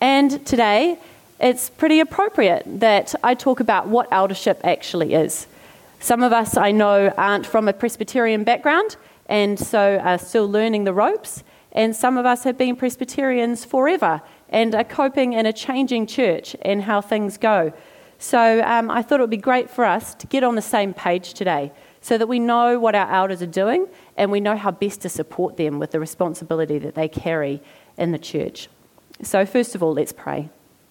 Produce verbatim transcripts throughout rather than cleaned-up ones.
And today, it's pretty appropriate that I talk about what eldership actually is. Some of us, I know, aren't from a Presbyterian background, and so are still learning the ropes. And some of us have been Presbyterians forever and are coping in a changing church and how things go. So um, I thought it would be great for us to get on the same page today so that we know what our elders are doing and we know how best to support them with the responsibility that they carry in the church. So first of all, let's pray.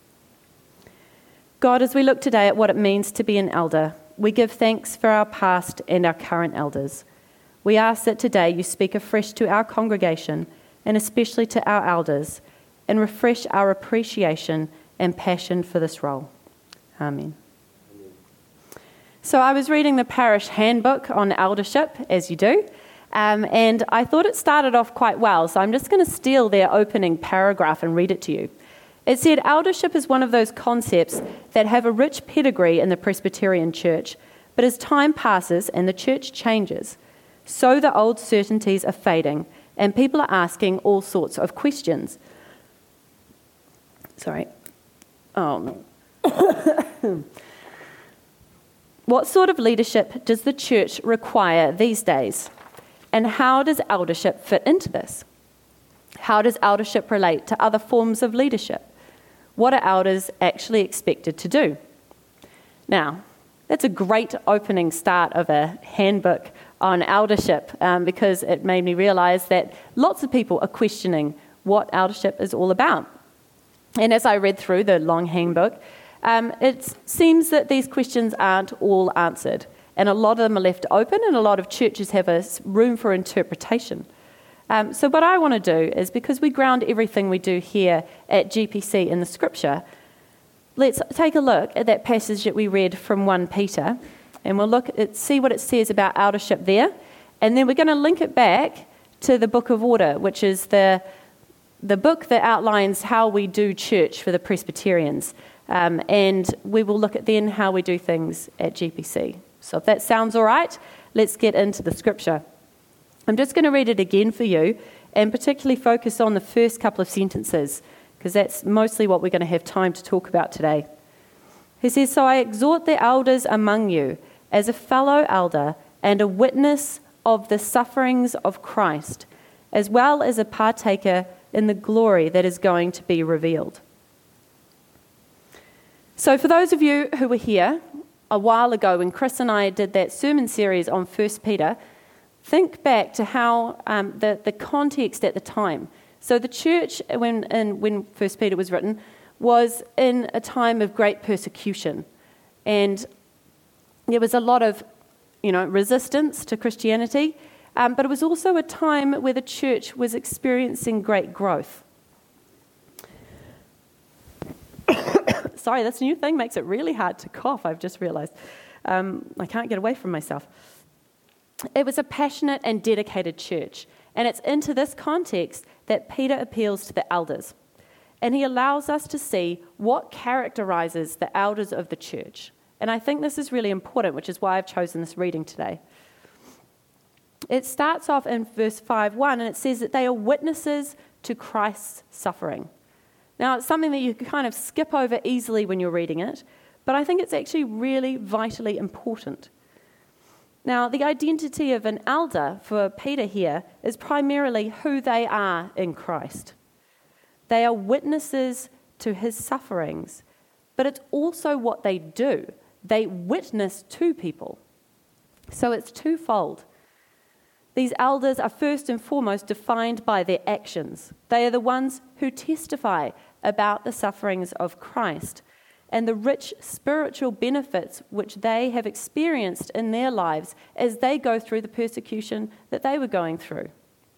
God, as we look today at what it means to be an elder, we give thanks for our past and our current elders. We ask that today you speak afresh to our congregation and especially to our elders and refresh our appreciation and passion for this role. Amen. Amen. So I was reading the parish handbook on eldership, as you do, um, and I thought it started off quite well, so I'm just going to steal their opening paragraph and read it to you. It said, eldership is one of those concepts that have a rich pedigree in the Presbyterian Church, but as time passes and the church changes, so the old certainties are fading and people are asking all sorts of questions. Sorry. Oh, no. What sort of leadership does the church require these days? And how does eldership fit into this? How does eldership relate to other forms of leadership? What are elders actually expected to do? Now, that's a great opening start of a handbook on eldership um, because it made me realise that lots of people are questioning what eldership is all about. And as I read through the long handbook, um, it seems that these questions aren't all answered, and a lot of them are left open, and a lot of churches have a room for interpretation. Um, so what I want to do is, because we ground everything we do here at G P C in the Scripture, let's take a look at that passage that we read from First Peter, and we'll look at see what it says about eldership there, and then we're going to link it back to the Book of Order, which is the the book that outlines how we do church for the Presbyterians. Um, and we will look at then how we do things at G P C. So if that sounds all right, let's get into the Scripture. I'm just going to read it again for you and particularly focus on the first couple of sentences because that's mostly what we're going to have time to talk about today. He says, "So I exhort the elders among you as a fellow elder and a witness of the sufferings of Christ, as well as a partaker in the glory that is going to be revealed." So for those of you who were here a while ago when Chris and I did that sermon series on First Peter, think back to how um, the, the context at the time. So the church, when, in, when First Peter was written, was in a time of great persecution. And there was a lot of, you know, resistance to Christianity, um, but it was also a time where the church was experiencing great growth. Sorry, this new thing makes it really hard to cough, I've just realised. Um, I can't get away from myself. It was a passionate and dedicated church, and it's into this context that Peter appeals to the elders. And he allows us to see what characterises the elders of the church. And I think this is really important, which is why I've chosen this reading today. It starts off in verse five one, and it says that they are witnesses to Christ's suffering. Now, it's something that you can kind of skip over easily when you're reading it, but I think it's actually really vitally important. Now, the identity of an elder for Peter here is primarily who they are in Christ. They are witnesses to his sufferings, but it's also what they do. They witness to people. So it's twofold. These elders are first and foremost defined by their actions. They are the ones who testify about the sufferings of Christ and the rich spiritual benefits which they have experienced in their lives as they go through the persecution that they were going through.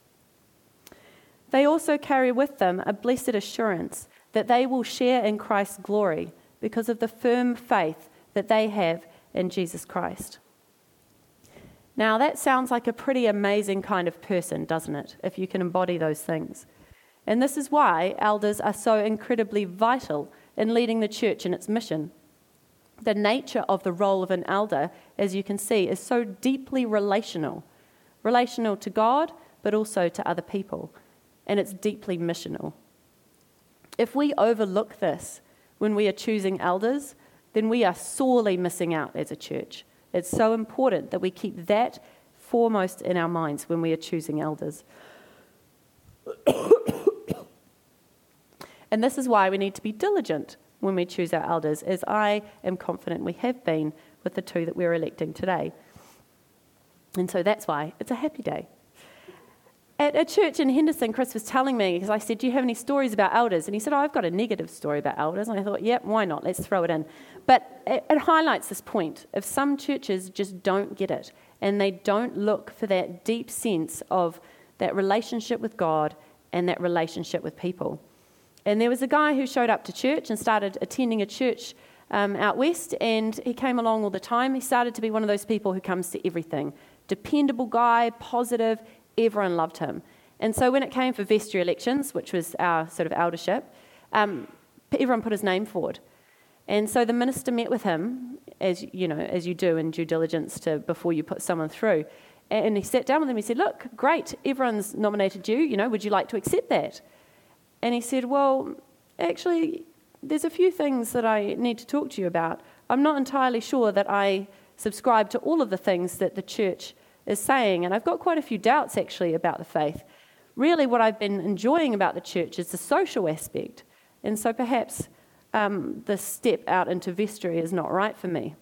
They also carry with them a blessed assurance that they will share in Christ's glory because of the firm faith that they have in Jesus Christ. Now, that sounds like a pretty amazing kind of person, doesn't it, if you can embody those things? And this is why elders are so incredibly vital in leading the church in its mission. The nature of the role of an elder, as you can see, is so deeply relational. Relational to God, but also to other people. And it's deeply missional. If we overlook this when we are choosing elders, then we are sorely missing out as a church. It's so important that we keep that foremost in our minds when we are choosing elders. And this is why we need to be diligent when we choose our elders, as I am confident we have been with the two that we're electing today. And so that's why it's a happy day. At a church in Henderson, Chris was telling me, because I said, do you have any stories about elders? And he said, oh, I've got a negative story about elders. And I thought, yep, why not? Let's throw it in. But it, it highlights this point of some churches just don't get it, and they don't look for that deep sense of that relationship with God and that relationship with people. And there was a guy who showed up to church and started attending a church um, out west, and he came along all the time. He started to be one of those people who comes to everything. Dependable guy, positive, everyone loved him. And so when it came for vestry elections, which was our sort of eldership, um, everyone put his name forward. And so the minister met with him, as you know, as you do in due diligence to before you put someone through. And he sat down with him. He said, look, great, everyone's nominated you, you know, would you like to accept that? And he said, well, actually, there's a few things that I need to talk to you about. I'm not entirely sure that I subscribe to all of the things that the church is saying, and I've got quite a few doubts, actually, about the faith. Really, what I've been enjoying about the church is the social aspect, and so perhaps um, the step out into vestry is not right for me.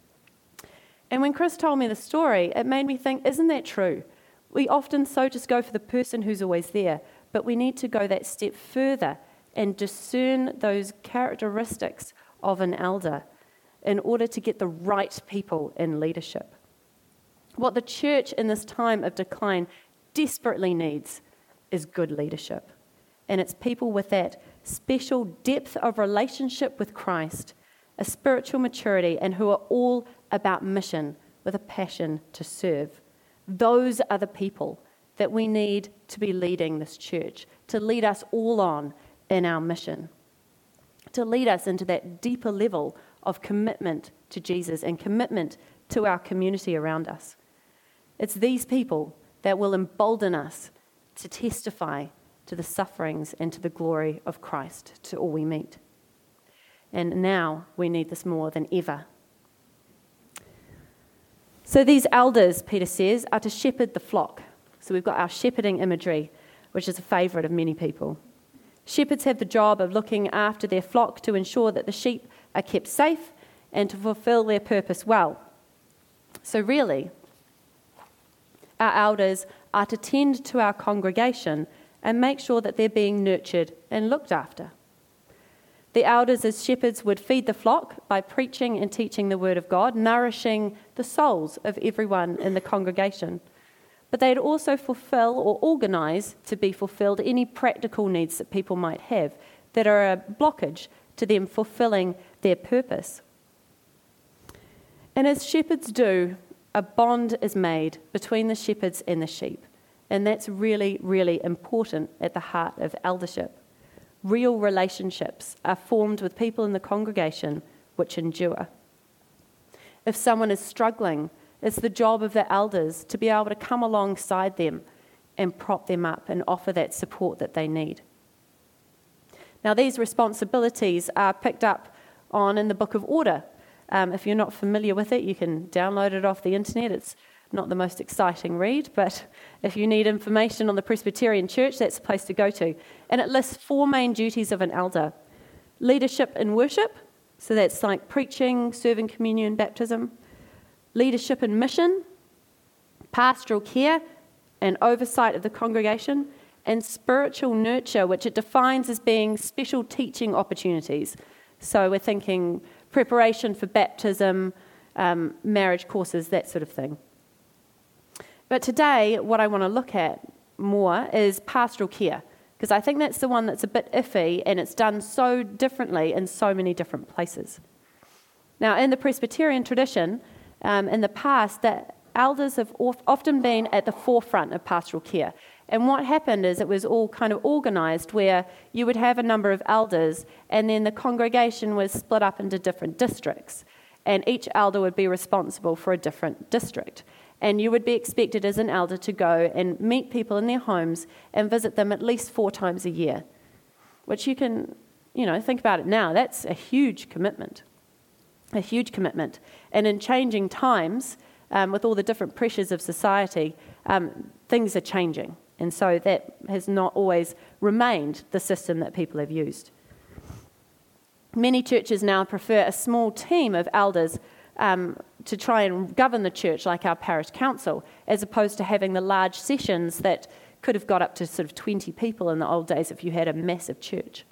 And when Chris told me the story, it made me think, isn't that true? We often so just go for the person who's always there, but we need to go that step further and discern those characteristics of an elder in order to get the right people in leadership. What the church in this time of decline desperately needs is good leadership. And it's people with that special depth of relationship with Christ, a spiritual maturity, and who are all about mission with a passion to serve. Those are the people that we need to be leading this church, to lead us all on in our mission, to lead us into that deeper level of commitment to Jesus and commitment to our community around us. It's these people that will embolden us to testify to the sufferings and to the glory of Christ to all we meet. And now we need this more than ever. So these elders, Peter says, are to shepherd the flock. So we've got our shepherding imagery, which is a favourite of many people. Shepherds have the job of looking after their flock to ensure that the sheep are kept safe and to fulfil their purpose well. So really, our elders are to tend to our congregation and make sure that they're being nurtured and looked after. The elders as shepherds would feed the flock by preaching and teaching the word of God, nourishing the souls of everyone in the congregation. But they'd also fulfill or organise to be fulfilled any practical needs that people might have that are a blockage to them fulfilling their purpose. And as shepherds do, a bond is made between the shepherds and the sheep. And that's really, really important at the heart of eldership. Real relationships are formed with people in the congregation which endure. If someone is struggling, it's the job of the elders to be able to come alongside them and prop them up and offer that support that they need. Now, these responsibilities are picked up on in the Book of Order. Um, if you're not familiar with it, you can download it off the internet. It's not the most exciting read, but if you need information on the Presbyterian Church, that's a place to go to. And it lists four main duties of an elder. Leadership in worship, so that's like preaching, serving communion, baptism. Leadership in mission, pastoral care and oversight of the congregation, and spiritual nurture, which it defines as being special teaching opportunities. So we're thinking preparation for baptism, um, marriage courses, that sort of thing. But today, what I want to look at more is pastoral care, because I think that's the one that's a bit iffy and it's done so differently in so many different places. Now, in the Presbyterian tradition, um, in the past, the elders have often been at the forefront of pastoral care. And what happened is it was all kind of organised where you would have a number of elders and then the congregation was split up into different districts. And each elder would be responsible for a different district. And you would be expected as an elder to go and meet people in their homes and visit them at least four times a year, which you can you know, think about it now, that's a huge commitment, a huge commitment. And in changing times, um, with all the different pressures of society, um, things are changing. And so that has not always remained the system that people have used. Many churches now prefer a small team of elders um, to try and govern the church, like our parish council, as opposed to having the large sessions that could have got up to sort of twenty people in the old days if you had a massive church.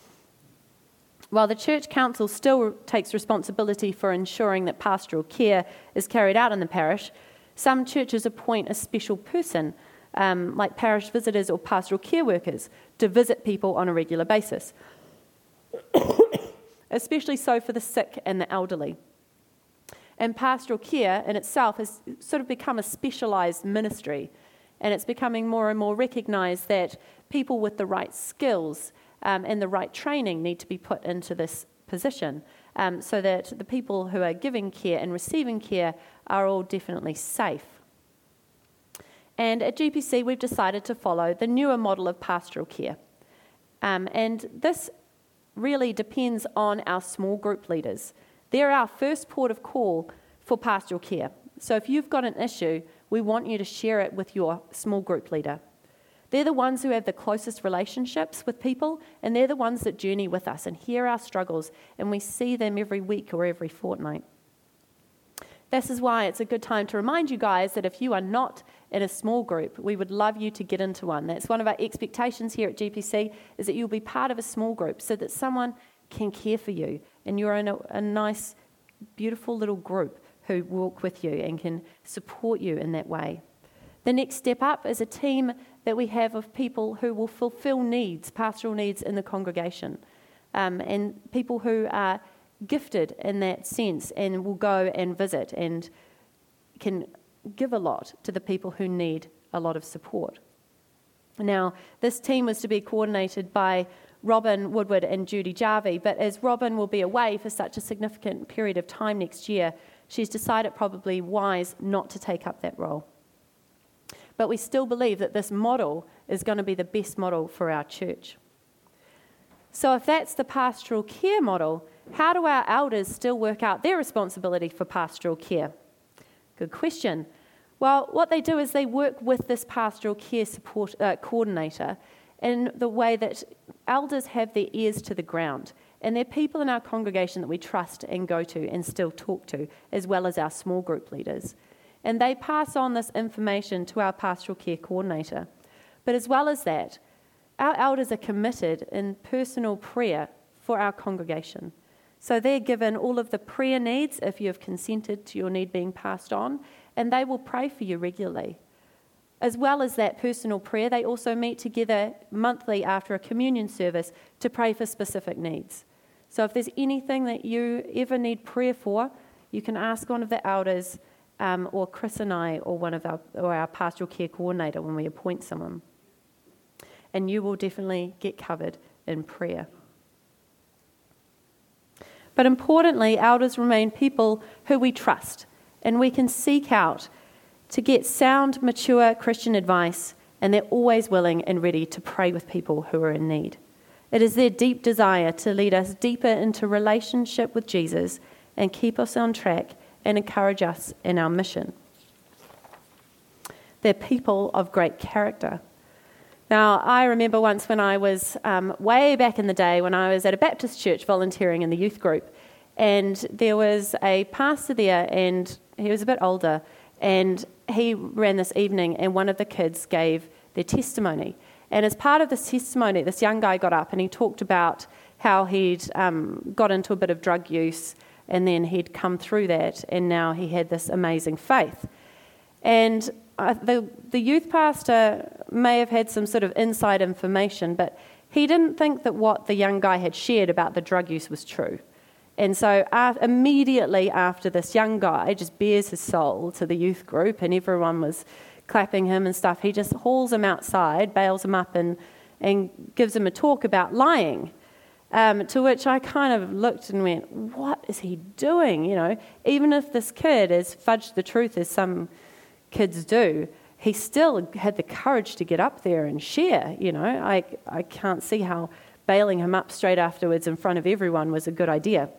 While the church council still takes responsibility for ensuring that pastoral care is carried out in the parish, some churches appoint a special person, um, like parish visitors or pastoral care workers, to visit people on a regular basis, especially so for the sick and the elderly. And pastoral care in itself has sort of become a specialised ministry, and it's becoming more and more recognised that people with the right skills um, and the right training need to be put into this position, um, so that the people who are giving care and receiving care are all definitely safe. And at G P C, we've decided to follow the newer model of pastoral care. Um, and this really depends on our small group leaders. They're our first port of call for pastoral care. So if you've got an issue, we want you to share it with your small group leader. They're the ones who have the closest relationships with people, and they're the ones that journey with us and hear our struggles, and we see them every week or every fortnight. This is why it's a good time to remind you guys that if you are not in a small group, we would love you to get into one. That's one of our expectations here at G P C, is that you'll be part of a small group so that someone can care for you and you're in a, a nice, beautiful little group who walk with you and can support you in that way. The next step up is a team that we have of people who will fulfill needs, pastoral needs in the congregation, um, and people who are gifted in that sense and will go and visit and can give a lot to the people who need a lot of support. Now, this team was to be coordinated by Robin Woodward and Judy Jarvie, but as Robin will be away for such a significant period of time next year, she's decided probably wise not to take up that role. But we still believe that this model is going to be the best model for our church. So if that's the pastoral care model, how do our elders still work out their responsibility for pastoral care? Good question. Well, what they do is they work with this pastoral care support uh, coordinator in the way that elders have their ears to the ground. And they're people in our congregation that we trust and go to and still talk to, as well as our small group leaders. And they pass on this information to our pastoral care coordinator. But as well as that, our elders are committed in personal prayer for our congregation. So they're given all of the prayer needs if you have consented to your need being passed on, and they will pray for you regularly. As well as that personal prayer, they also meet together monthly after a communion service to pray for specific needs. So if there's anything that you ever need prayer for, you can ask one of the elders, um, or Chris and I, or one of our or our pastoral care coordinator when we appoint someone. And you will definitely get covered in prayer. But importantly, elders remain people who we trust, and we can seek out to get sound, mature Christian advice, and they're always willing and ready to pray with people who are in need. It is their deep desire to lead us deeper into relationship with Jesus and keep us on track and encourage us in our mission. They're people of great character. Now, I remember once when I was um, way back in the day when I was at a Baptist church volunteering in the youth group, and there was a pastor there, and he was a bit older, and he ran this evening, and one of the kids gave their testimony. And as part of this testimony, this young guy got up and he talked about how he'd um, got into a bit of drug use, and then he'd come through that, and now he had this amazing faith. And uh, the, the youth pastor may have had some sort of inside information, but he didn't think that what the young guy had shared about the drug use was true. And so uh, immediately after this young guy just bears his soul to the youth group and everyone was clapping him and stuff, he just hauls him outside, bails him up and, and gives him a talk about lying. Um, to which I kind of looked and went, what is he doing? You know, even if this kid has fudged the truth as some kids do, he still had the courage to get up there and share. You know, I, I can't see how bailing him up straight afterwards in front of everyone was a good idea.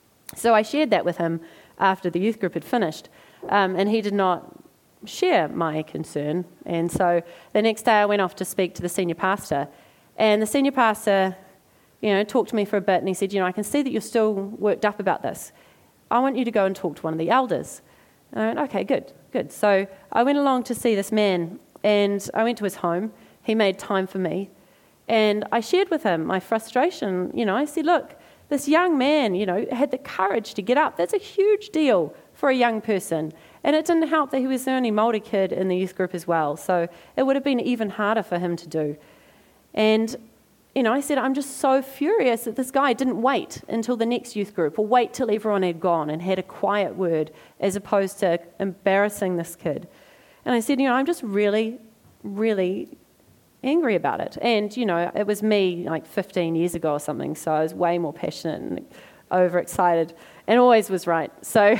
So I shared that with him after the youth group had finished, um, and he did not share my concern. And so the next day I went off to speak to the senior pastor, and the senior pastor, you know, talked to me for a bit, and he said, you know, I can see that you're still worked up about this. I want you to go and talk to one of the elders. And I went, okay, good, good. So I went along to see this man, and I went to his home. He made time for me, and I shared with him my frustration. You know, I said, look, this young man, you know, had the courage to get up. That's a huge deal for a young person. And it didn't help that he was the only Māori kid in the youth group as well. So it would have been even harder for him to do. And, you know, I said, I'm just so furious that this guy didn't wait until the next youth group or wait till everyone had gone and had a quiet word as opposed to embarrassing this kid. And I said, you know, I'm just really, really angry about it. And, you know, it was me like fifteen years ago or something, so I was way more passionate and overexcited and always was right. So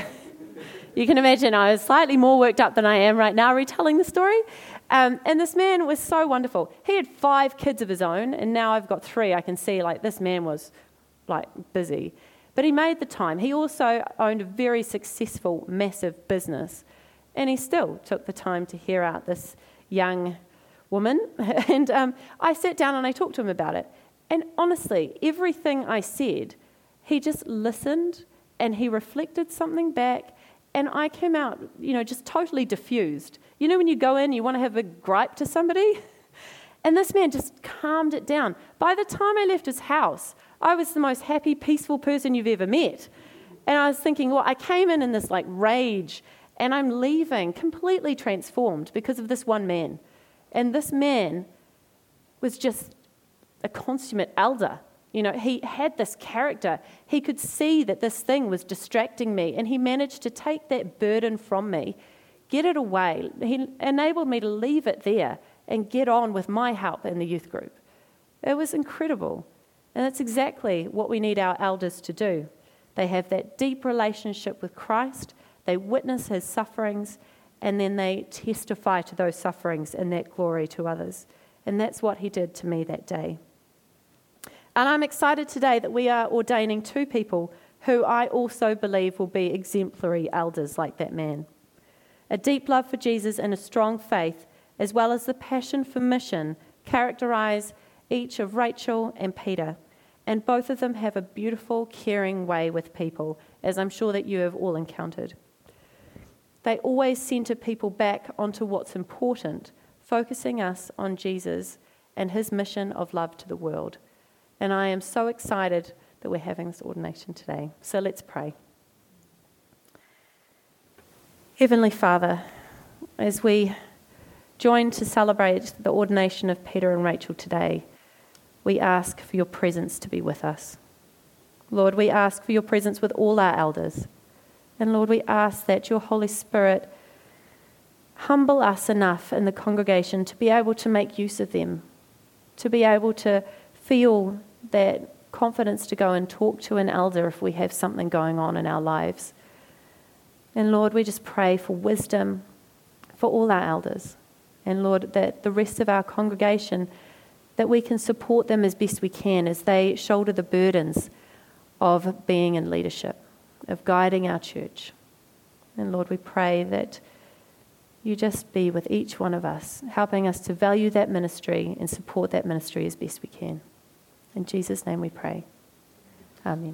you can imagine I was slightly more worked up than I am right now retelling the story. Um, and this man was so wonderful. He had five kids of his own, and now I've got three. I can see, like, this man was, like, busy. But he made the time. He also owned a very successful, massive business, and he still took the time to hear out this young woman. And um, I sat down and I talked to him about it. And honestly, everything I said, he just listened and he reflected something back. And I came out, you know, just totally diffused. You know when you go in, you want to have a gripe to somebody? And this man just calmed it down. By the time I left his house, I was the most happy, peaceful person you've ever met. And I was thinking, well, I came in in this like rage, and I'm leaving completely transformed because of this one man. And this man was just a consummate elder. You know, he had this character. He could see that this thing was distracting me, and he managed to take that burden from me, get it away. He enabled me to leave it there and get on with my help in the youth group. It was incredible. And that's exactly what we need our elders to do. They have that deep relationship with Christ, they witness his sufferings, and then they testify to those sufferings and that glory to others. And that's what he did to me that day. And I'm excited today that we are ordaining two people who I also believe will be exemplary elders like that man. A deep love for Jesus and a strong faith, as well as the passion for mission, characterize each of Rachel and Peter. And both of them have a beautiful, caring way with people, as I'm sure that you have all encountered. They always centre people back onto what's important, focusing us on Jesus and his mission of love to the world. And I am so excited that we're having this ordination today. So let's pray. Heavenly Father, as we join to celebrate the ordination of Peter and Rachel today, we ask for your presence to be with us. Lord, we ask for your presence with all our elders. And Lord, we ask that your Holy Spirit humble us enough in the congregation to be able to make use of them, to be able to feel that confidence to go and talk to an elder if we have something going on in our lives. And Lord, we just pray for wisdom for all our elders. And Lord, that the rest of our congregation, that we can support them as best we can as they shoulder the burdens of being in leadership, of guiding our church. And Lord, we pray that you just be with each one of us, helping us to value that ministry and support that ministry as best we can. In Jesus' name we pray. Amen.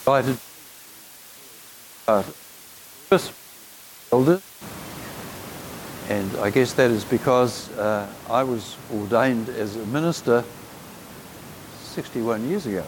invited uh, first elder, and I guess that is because uh, I was ordained as a minister sixty-one years ago.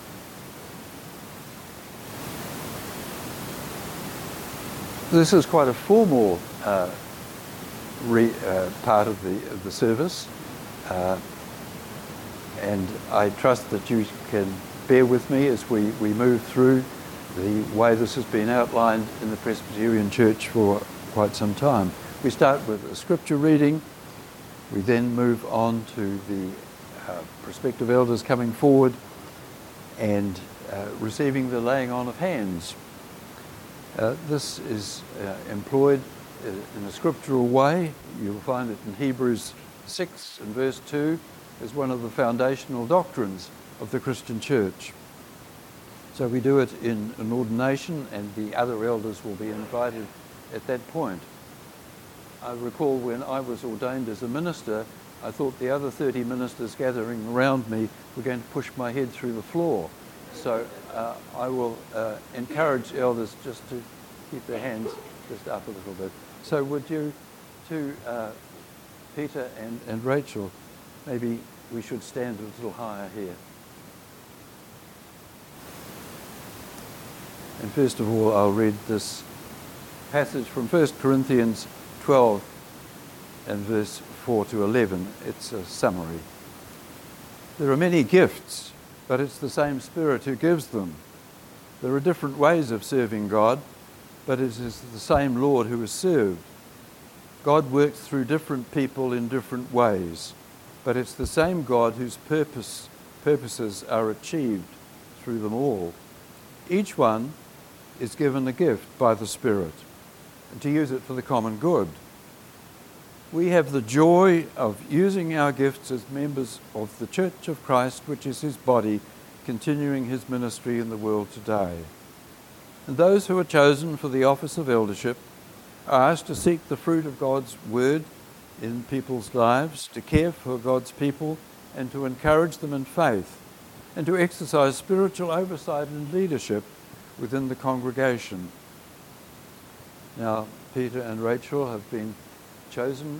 This is quite a formal uh, re, uh, part of the of the service, uh, and I trust that you can bear with me as we, we move through the way this has been outlined in the Presbyterian Church for quite some time. We start with a scripture reading. We then move on to the uh, prospective elders coming forward and uh, receiving the laying on of hands. Uh, this is uh, employed uh, in a scriptural way. You'll find it in Hebrews six and verse two as one of the foundational doctrines of the Christian church. So we do it in an ordination, and the other elders will be invited at that point. I recall when I was ordained as a minister, I thought the other thirty ministers gathering around me were going to push my head through the floor. So uh, I will uh, encourage elders just to keep their hands just up a little bit. So would you, to uh, Peter and, and Rachel, maybe we should stand a little higher here. And first of all, I'll read this passage from First Corinthians twelve and verse four to eleven. It's a summary. There are many gifts, but it's the same Spirit who gives them. There are different ways of serving God, but it is the same Lord who is served. God works through different people in different ways, but it's the same God whose purpose, purposes are achieved through them all. Each one is given a gift by the Spirit, and to use it for the common good. We have the joy of using our gifts as members of the Church of Christ, which is his body, continuing his ministry in the world today. And those who are chosen for the office of eldership are asked to seek the fruit of God's word in people's lives, to care for God's people, and to encourage them in faith, and to exercise spiritual oversight and leadership within the congregation. Now, Peter and Rachel have been chosen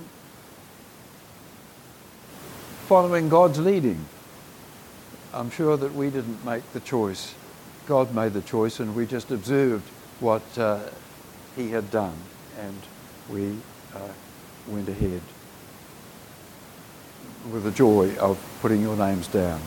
following God's leading. I'm sure that we didn't make the choice. God made the choice, and we just observed what uh, he had done, and we uh, went ahead with the joy of putting your names down.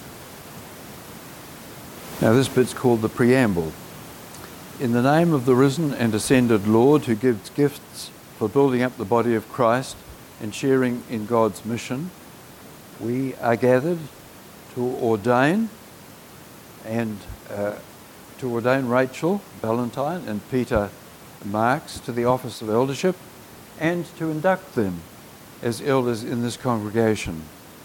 Now, this bit's called the preamble. In the name of the risen and ascended Lord, who gives gifts for building up the body of Christ and sharing in God's mission, we are gathered to ordain and uh, to ordain Rachel Ballantyne and Peter Marks to the office of eldership, and to induct them as elders in this congregation.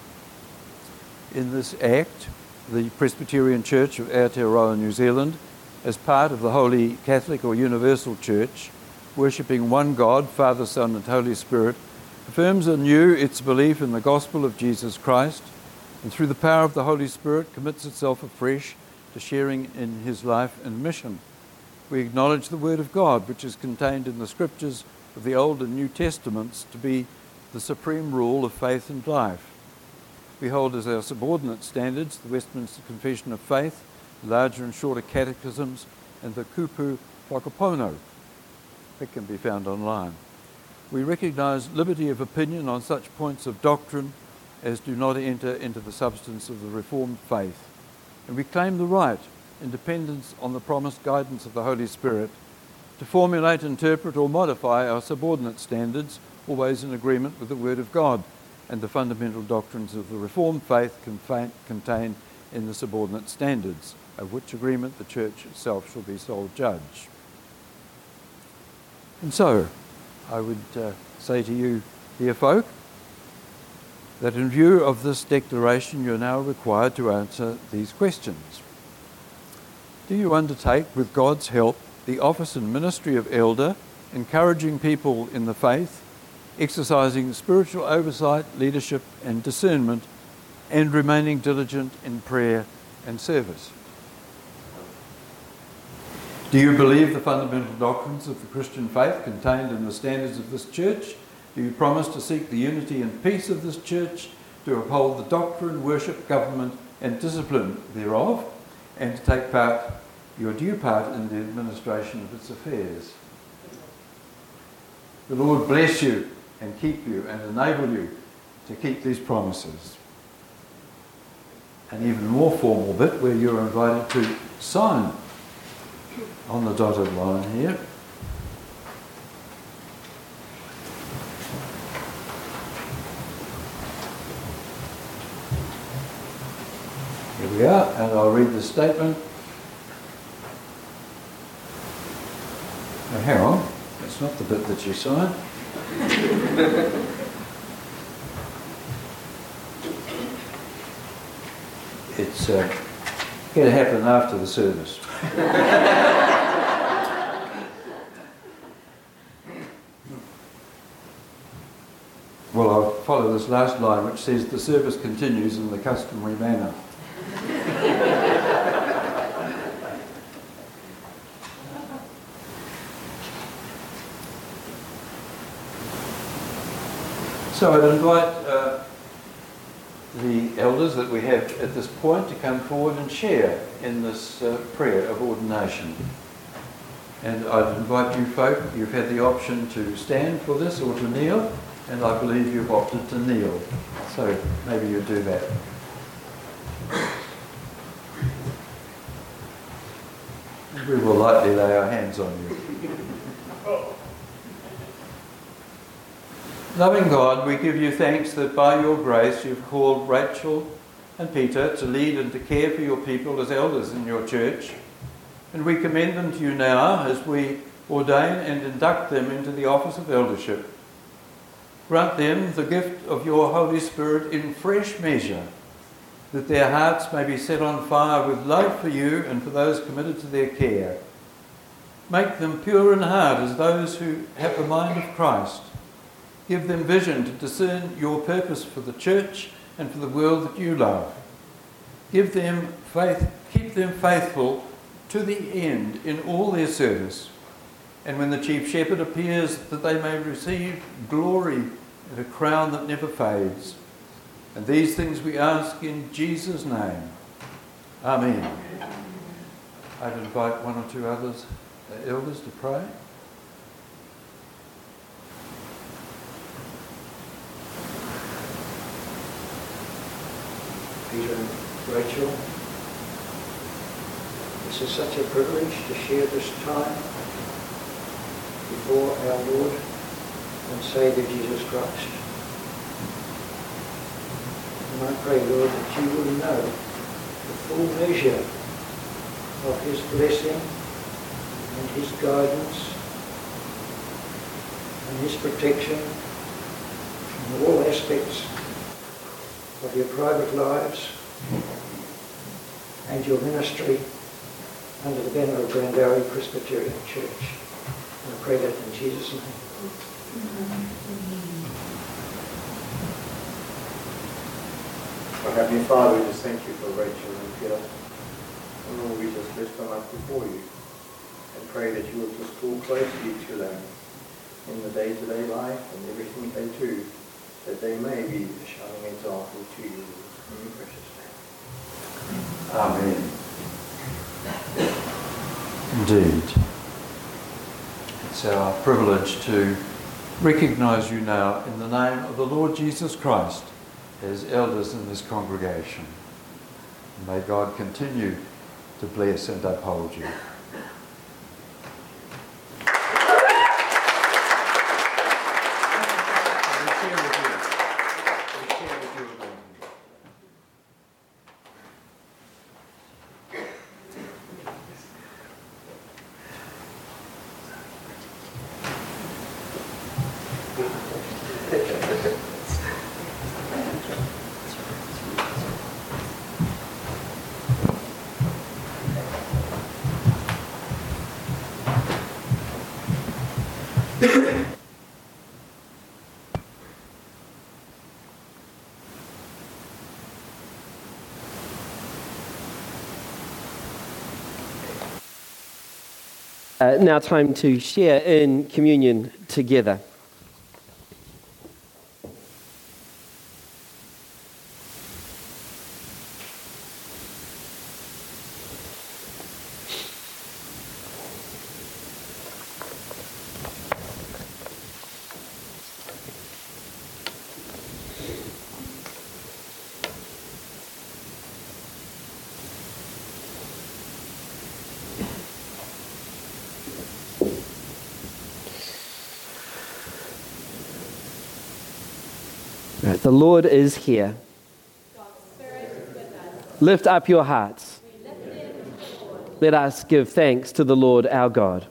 In this act, the Presbyterian Church of Aotearoa, New Zealand, as part of the Holy Catholic or Universal Church, worshipping one God, Father, Son and Holy Spirit, affirms anew its belief in the gospel of Jesus Christ, and through the power of the Holy Spirit commits itself afresh to sharing in his life and mission. We acknowledge the Word of God, which is contained in the Scriptures of the Old and New Testaments, to be the supreme rule of faith and life. We hold as our subordinate standards the Westminster Confession of Faith, larger and shorter catechisms, and the Kupu Whakapono. It can be found online. We recognise liberty of opinion on such points of doctrine as do not enter into the substance of the Reformed faith. And we claim the right, in dependence on the promised guidance of the Holy Spirit, to formulate, interpret or modify our subordinate standards, always in agreement with the Word of God and the fundamental doctrines of the Reformed faith contained in the subordinate standards, of which agreement the Church itself shall be sole judge. And so, I would uh, say to you, dear folk, that in view of this declaration, you're now required to answer these questions. Do you undertake, with God's help, the office and ministry of elder, encouraging people in the faith, exercising spiritual oversight, leadership and discernment, and remaining diligent in prayer and service? Do you believe the fundamental doctrines of the Christian faith contained in the standards of this church? Do you promise to seek the unity and peace of this church, to uphold the doctrine, worship, government and discipline thereof, and to take part, your due part in the administration of its affairs? The Lord bless you and keep you and enable you to keep these promises. An even more formal bit where you're invited to sign on the dotted line here. Here we are, and I'll read the statement. Now, hang on, that's not the bit that you signed. It's uh, going to happen after the service. Well, I'll follow this last line, which says the service continues in the customary manner. So I'd invite uh, the elders that we have at this point to come forward and share in this uh, prayer of ordination. And I'd invite you folk, you've had the option to stand for this or to kneel, and I believe you've opted to kneel. So maybe you'll do that. And we will lightly lay our hands on you. Loving God, we give you thanks that by your grace you've called Rachel and Peter to lead and to care for your people as elders in your church. And we commend them to you now as we ordain and induct them into the office of eldership. Grant them the gift of your Holy Spirit in fresh measure, that their hearts may be set on fire with love for you and for those committed to their care. Make them pure in heart as those who have the mind of Christ. Give them vision to discern your purpose for the church and for the world that you love. Give them faith, keep them faithful to the end in all their service. And when the chief shepherd appears, that they may receive glory and a crown that never fades. And these things we ask in Jesus' name. Amen. I'd invite one or two others, uh, elders, to pray. Peter and Rachel, this is such a privilege to share this time before our Lord and Saviour Jesus Christ. And I pray, Lord, that you will know the full measure of his blessing and his guidance and his protection in all aspects of your private lives and your ministry under the banner of Glendowie Presbyterian Church. And I pray that in Jesus' name. Our Heavenly Father, we just thank you for Rachel and Peter. And Lord, we just lift them up before you and pray that you will just pull closely to them in the day-to-day life and everything they do, that they may be a shining example to you in your precious name. Amen. Indeed. It's our privilege to recognise you now in the name of the Lord Jesus Christ as elders in this congregation. May God continue to bless and uphold you. Uh, now time to share in communion together. Right, the Lord is here. Lift up your hearts. Let us give thanks to the Lord our God.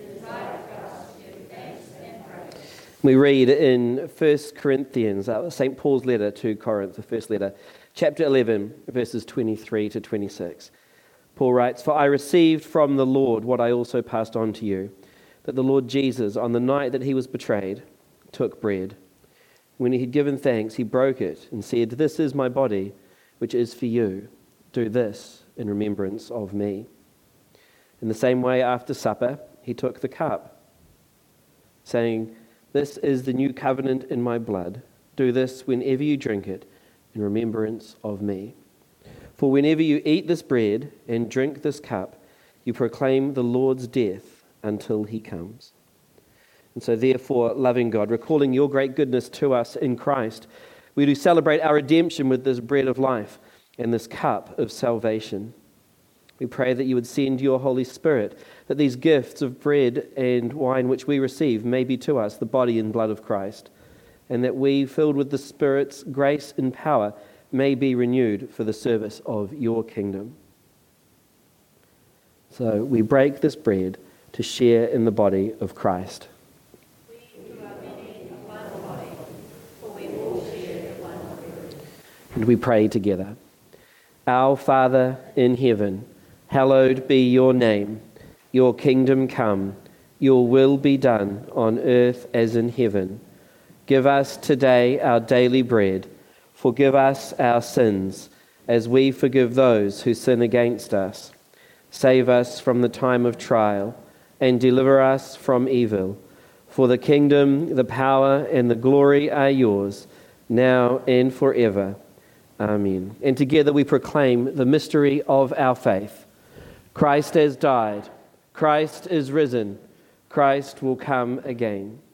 We read in First Corinthians, uh, Saint Paul's letter to Corinth, the first letter, chapter eleven, verses twenty-three to twenty-six. Paul writes, "For I received from the Lord what I also passed on to you, that the Lord Jesus, on the night that he was betrayed, took bread. When he had given thanks, he broke it and said, 'This is my body, which is for you. Do this in remembrance of me.' In the same way, after supper, he took the cup, saying, 'This is the new covenant in my blood. Do this whenever you drink it in remembrance of me. For whenever you eat this bread and drink this cup, you proclaim the Lord's death until he comes.' And so therefore, loving God, recalling your great goodness to us in Christ, we do celebrate our redemption with this bread of life and this cup of salvation. We pray that you would send your Holy Spirit, that these gifts of bread and wine which we receive may be to us the body and blood of Christ, and that we, filled with the Spirit's grace and power, may be renewed for the service of your kingdom. So we break this bread to share in the body of Christ. And we pray together. Our Father in heaven, hallowed be your name. Your kingdom come, your will be done on earth as in heaven. Give us today our daily bread. Forgive us our sins, as we forgive those who sin against us. Save us from the time of trial, and deliver us from evil. For the kingdom, the power, and the glory are yours, now and forever. Amen. And together we proclaim the mystery of our faith. Christ has died. Christ is risen. Christ will come again.